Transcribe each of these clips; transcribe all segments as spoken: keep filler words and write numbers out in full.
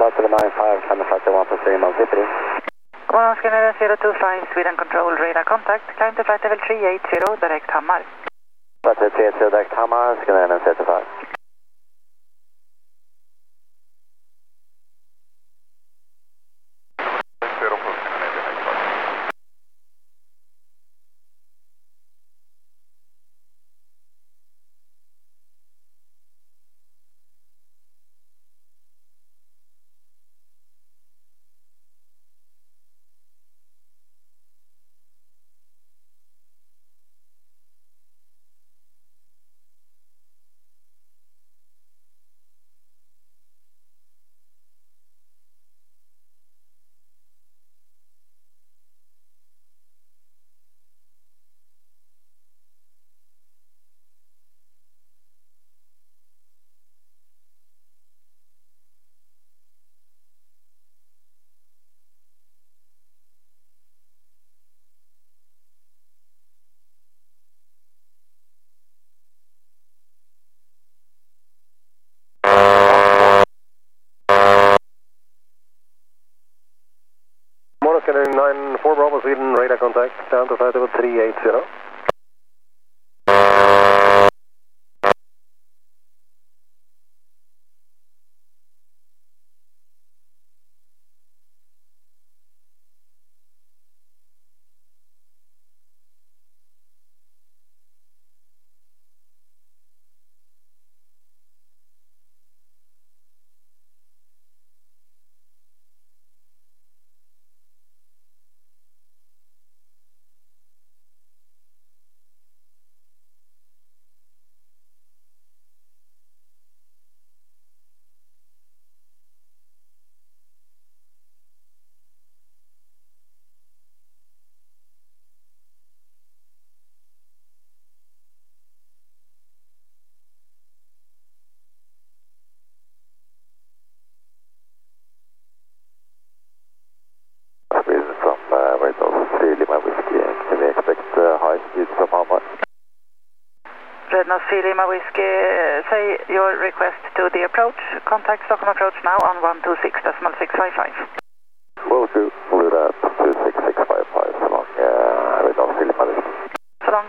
Flight nine five, China Flight one two three, Maltipity. One Scanner zero two five, Sweden Control, radar contact, climb to flight level three eight zero, direct Hammar. Flight level three eight zero, direct Hammar, Scanner certified. Scanner nine four Bravo Sweden, radar contact, down to flight level three eight zero. From uh, Red Nose three Lima Whiskey, can we expect uh, high speed from Hammar? Red Nose three Lima Whiskey, uh, say your request to the approach. Contact Stockholm approach now on one two six decimal six five five. Will do, we'll do that, two six six five five, so long, uh, Red Nose three Lima Whiskey. So long.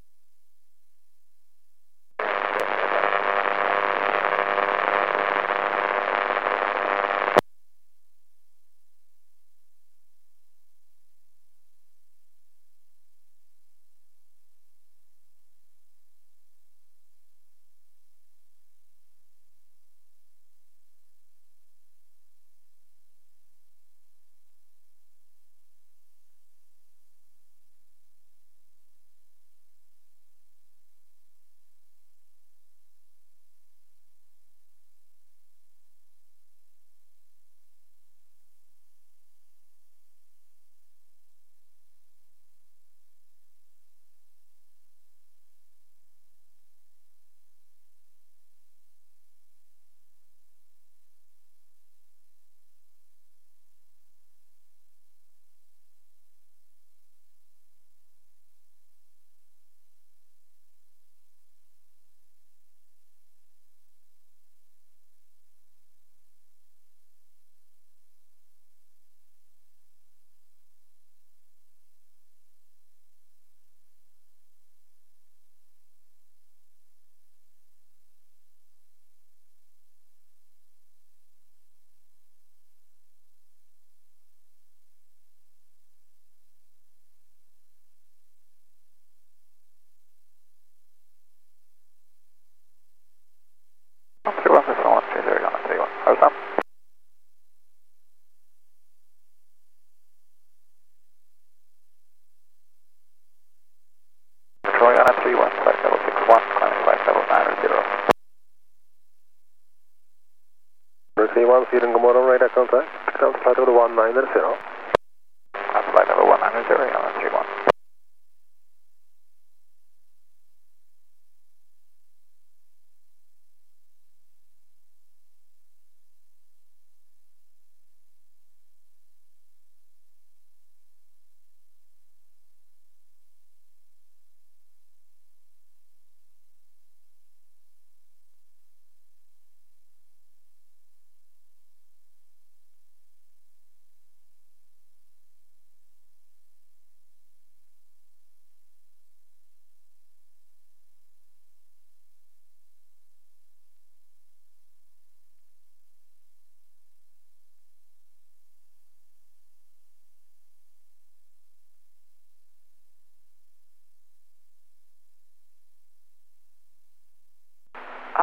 three one six one three zero, three one, how's that? Control Ghana three one, flight level six one, climbing flight level nine zero. three one, Sweden, good morning, radar contact, down to flight level one nine zero. That's flight level one nine zero, Ghana three one.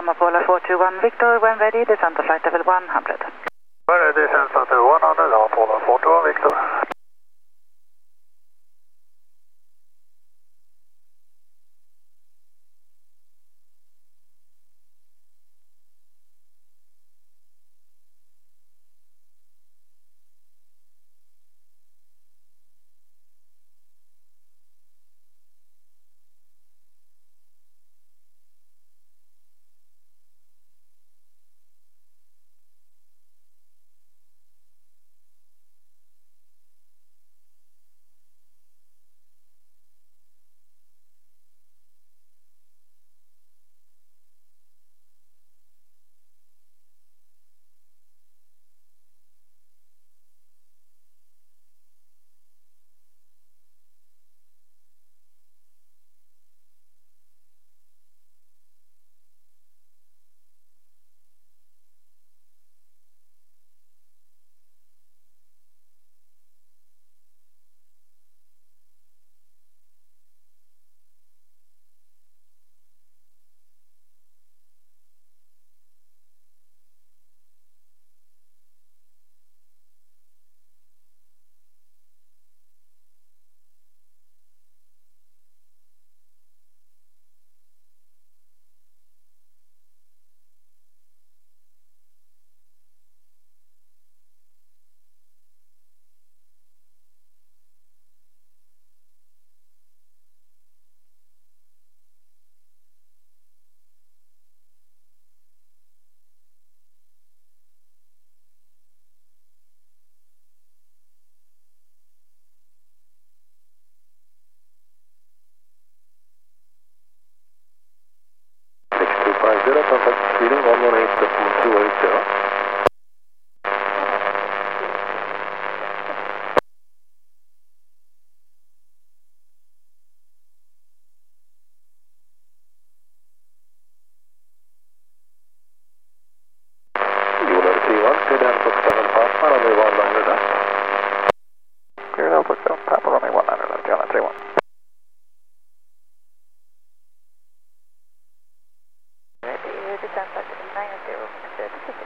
Lima Polar four two one Victor, when ready, descend to flight level one hundred. When ready, descend to one hundred, Lima Polar four two one Victor. Contact speeding one one eight point two eight zero. Unit T one, clear down for seven Papa, runway one niner left. Clear down for seven Papa, runway one niner left, Unit T one. Descend flight level nine zero Pacific.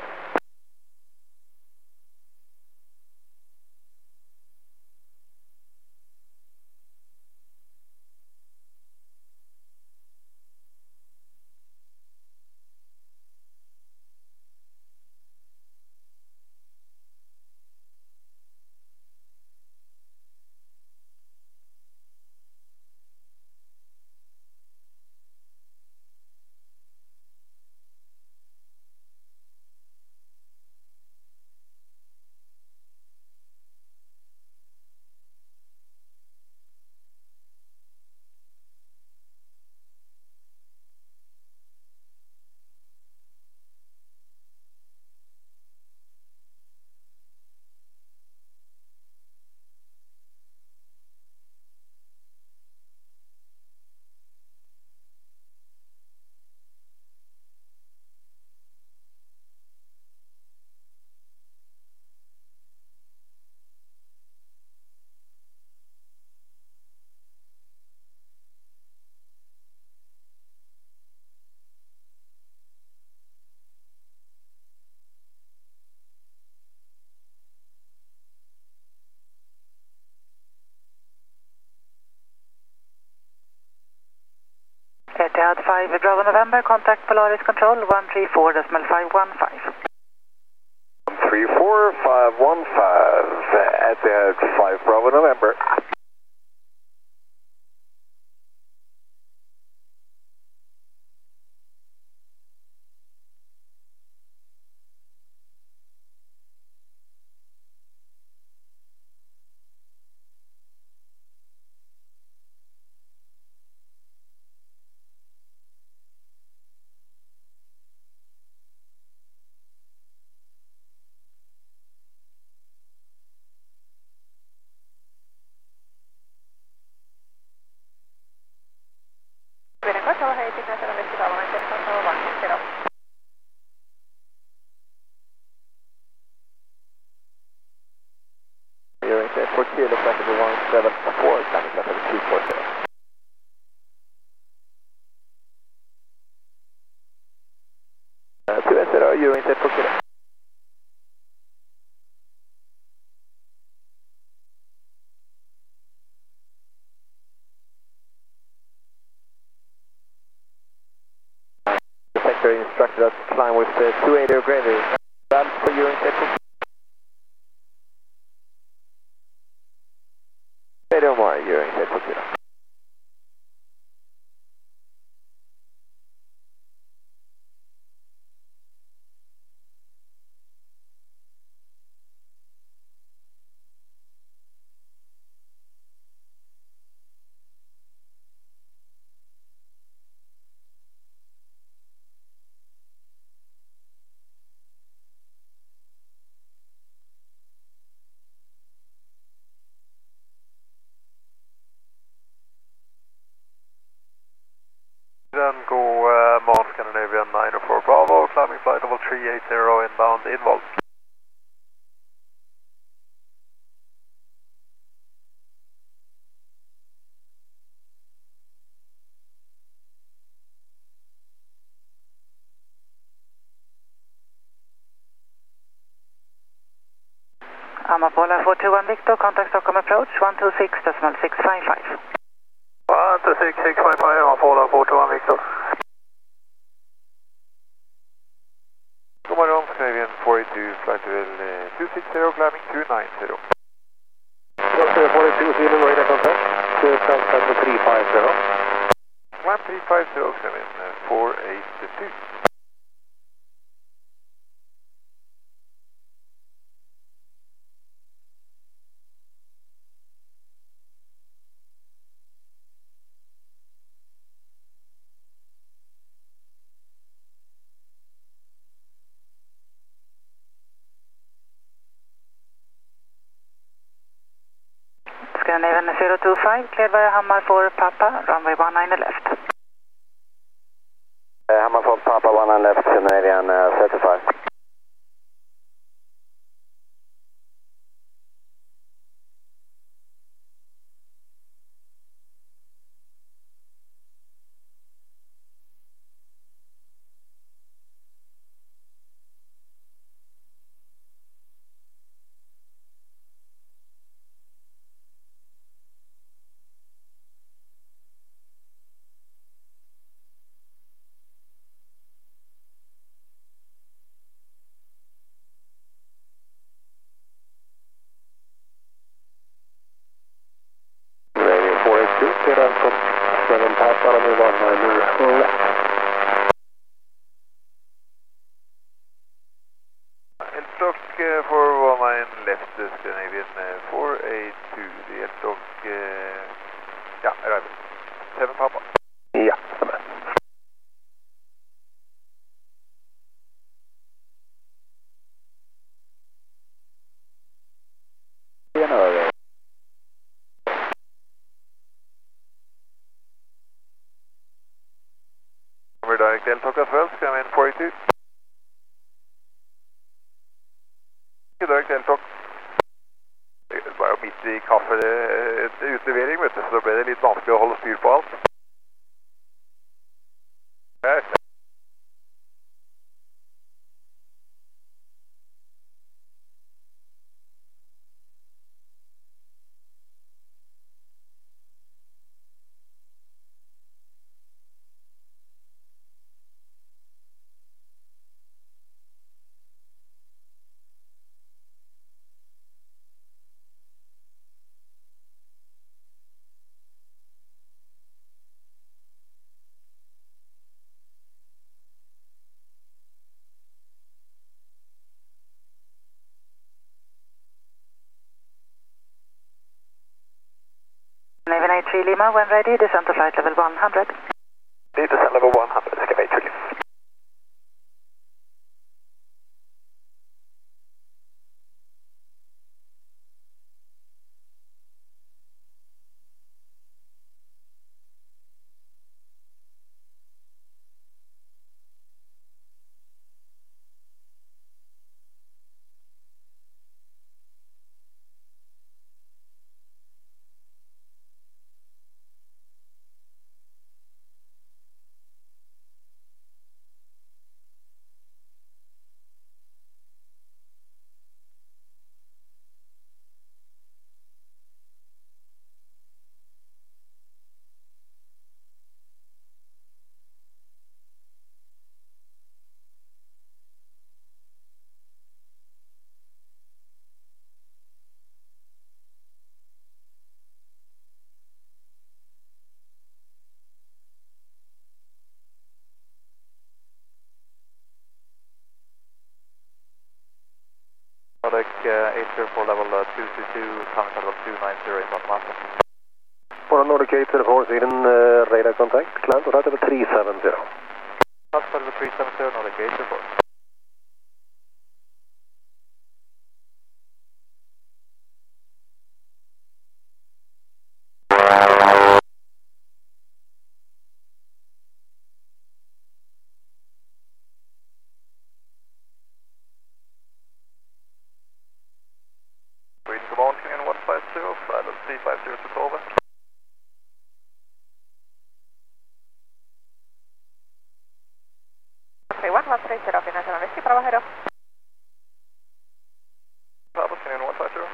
Etihad five Bravo November, contact Polaris Control one three four decimal five one five. one three four five one five, Etihad five Bravo November. For Kilo, Flight one seven four, coming up at two four zero. instructed us to climb with uh, two eighty or greater. That's for you in Central. eighty or more, you're in Central Kilo. Then go uh, Mount Scandinavian nine oh four Bravo, climbing flight level three eighty inbound involved. Amapola four two one Victor, contact Stockholm approach one two six decimal six five five. one two six six five five, Amapola four two one Victor. God morgon, Scandinavian four eight two, flight level uh, two six zero, climbing two nine zero. four eight two, zero, radar contact. Flight level three five zero. one three five zero, Scandinavian uh, four eight two. Scandinavian zero two five, cleared via Hammar for Papa, runway one nine left. Uh, Hammar for Papa, one nine left, Scandinavian uh, thirty-five. Seven Papa, runway one nine left. Elstock uh, for one nine left, Scandinavian uh, four eight two, the Elstock, uh, yeah, arrival. seven Papa. Ja, stämmer. We're direct Elstock as well, Scandinavian four eight two. Direkt Elstock. Det var jo midt i kaffeutlevering, vet du, så da ble det litt vanskelig å holde styr på alt. Ja. Scandinavian eight three Lima, when ready, descend to flight level one hundred. Descend level one hundred, Scandinavian eight three Lima. uh, eight zero four level uh, two two two, coming level two nine zero in North Master. For Nordic eight zero four Sweden, uh, radar contact, climb to right level three seven zero. Climb to level three seven zero, Nordic eight zero four. Sweden, come on, Sweden one five zero, flight level three five zero to over. three one one three zero, Finland seven Whiskey, Bravo, head off. Bravo, Sweden one five zero.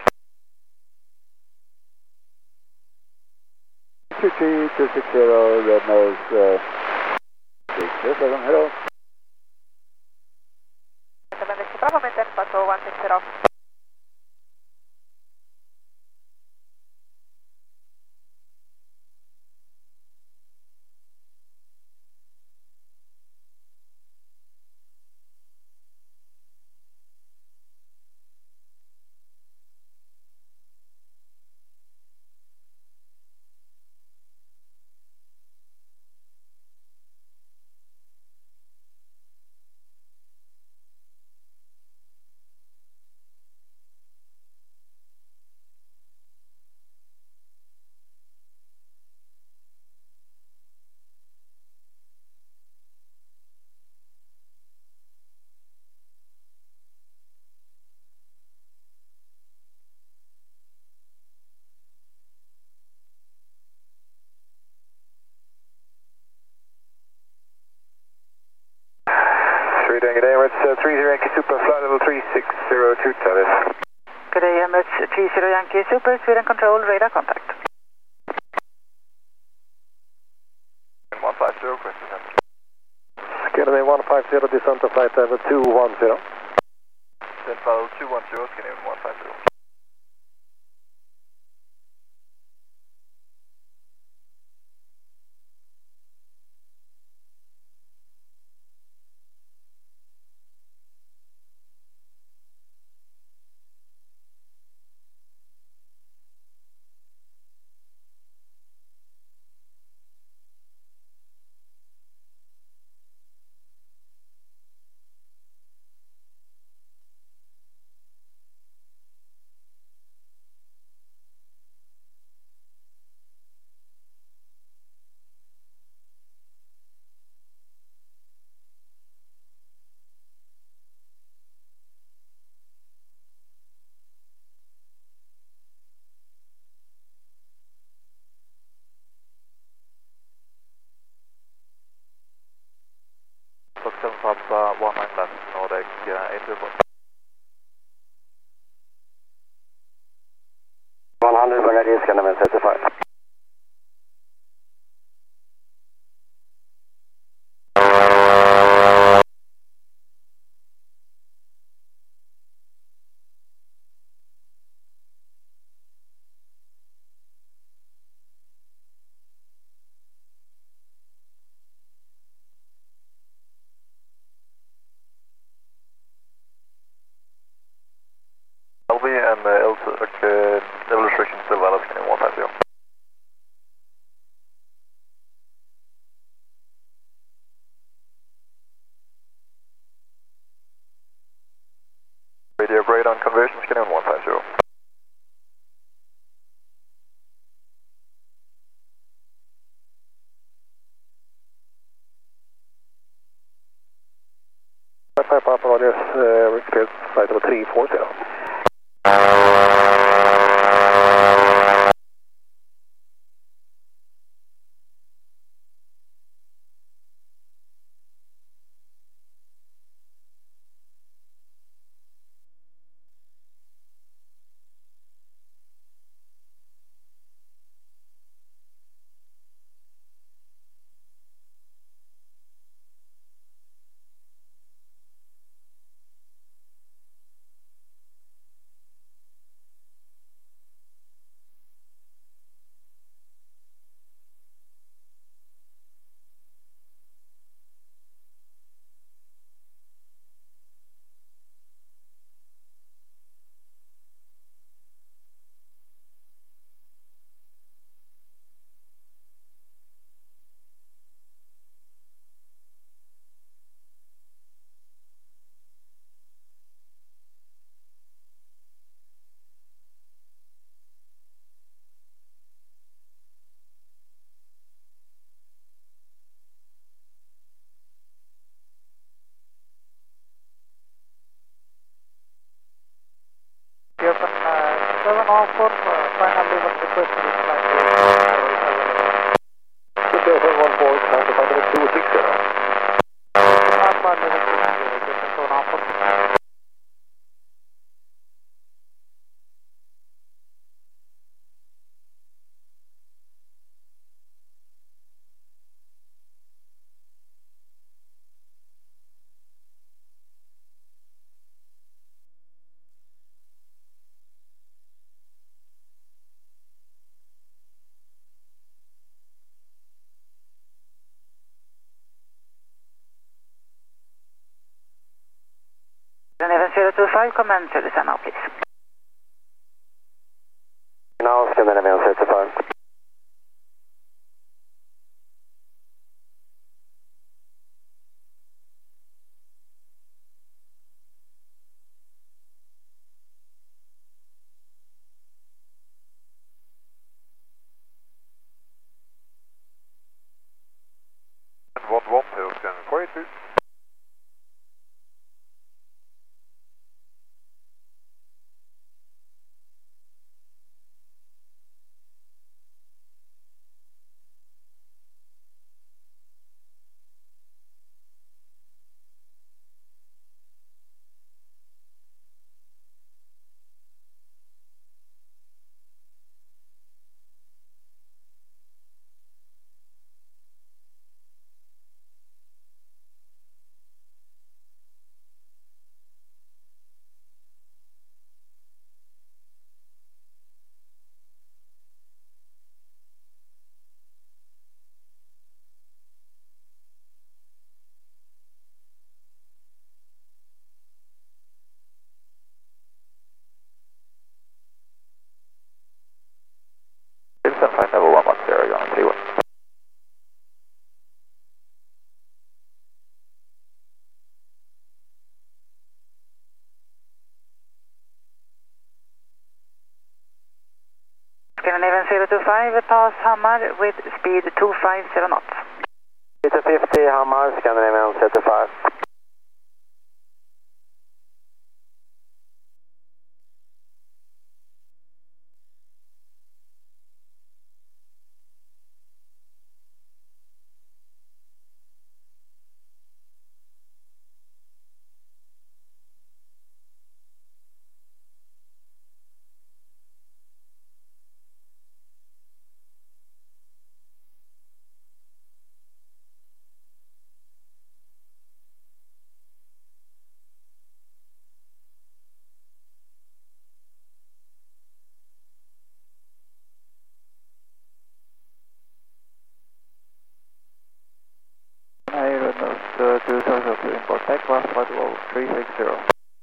two three two six zero, red nose, uh, six zero seven, head off. seven Whiskey, Bravo, maintain Patrol one six zero. Sweden, good day, Emirates uh, three zero Yankee Super, flight level three six zero two, Tavis. Good day, Emirates three zero Yankee Super, Sweden control, radar contact. one five zero, question center. Scandinavia one five zero, descent to flight level two one zero. Descent level two one zero, Scandinavia one five zero. Fox seven Papa, one nine left, Nordic uh, eight zero four. one hundred, Bangladesh, Scandinavia thirty-five. L B and uh, L two, uh, level restriction still valid, Scandinavia one five zero. Radio grade on conversion, Scandinavia one five zero. five Papa Rogers, uh, we're cleared flight level three four zero. seven half one, uh, final level request is flight Good day, seven one four, time to find two six zero. Not one level six zero, just seven half one. Scandinavian zero two five, commence service now, please. Now, Scandinavian zero two five. one one two, four eight two. seven five level one one zero, you're on three one. Scandinavian zero two five, pass Hammar with speed two five zero knots. It's a fifty, Hammar, Scandinavian zero two five. Hey, Red Nose, uh, two thousand two import, take one flight level three six zero.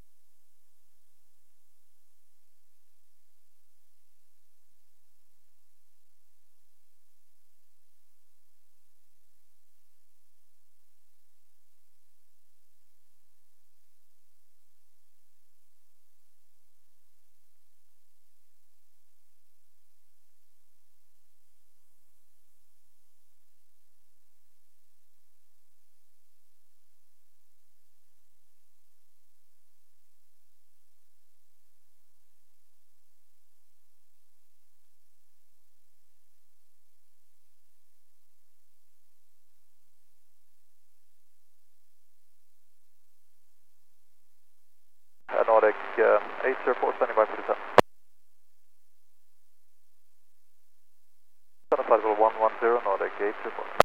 Nordic uh, eight zero four, standing by for descent. Flight level one one zero, Nordic eight zero four.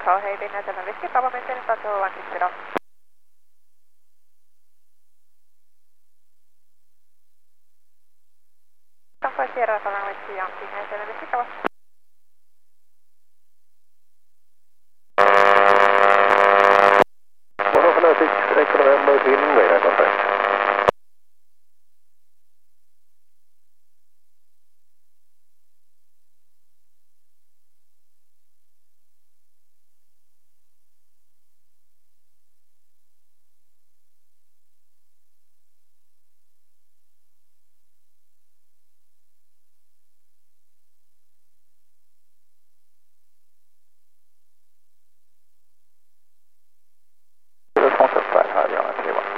control, hey, Vina seven Whiskey, Papa maintenance auto one six zero. Control Sierra seven Whiskey, Yankee, Vina seven Whiskey, Papa. one oh six, Echo November, beginning radar contact. Responsive flight high, Diana three one.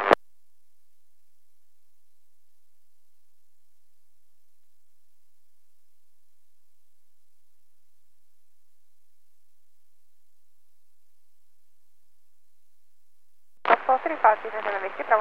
four three five, Vina seven Whiskey, Bravo.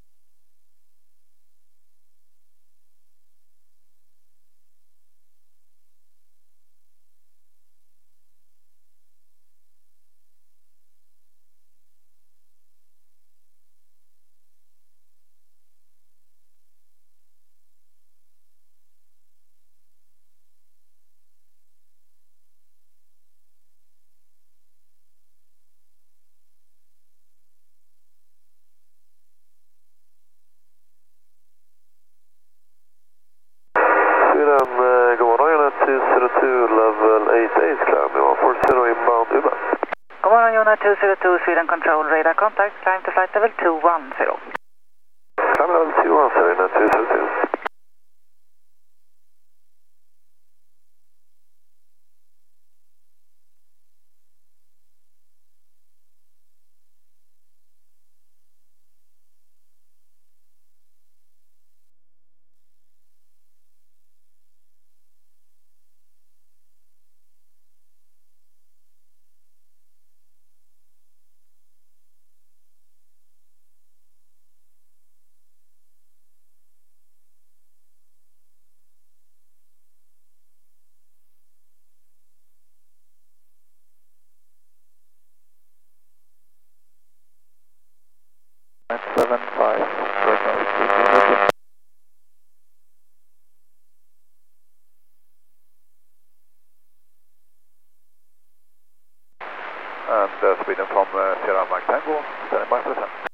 Sweden, uh, god morgon, unit two zero two, level eight eight, climb one four zero inbound, U B A. God morgon, unit two zero two, Sweden control, radar contact, climb to flight level two one zero. Climb level two one zero, unit two zero two. seven five, and uh, Sweden from uh, Sierra Mike Tango, standing by for the sun.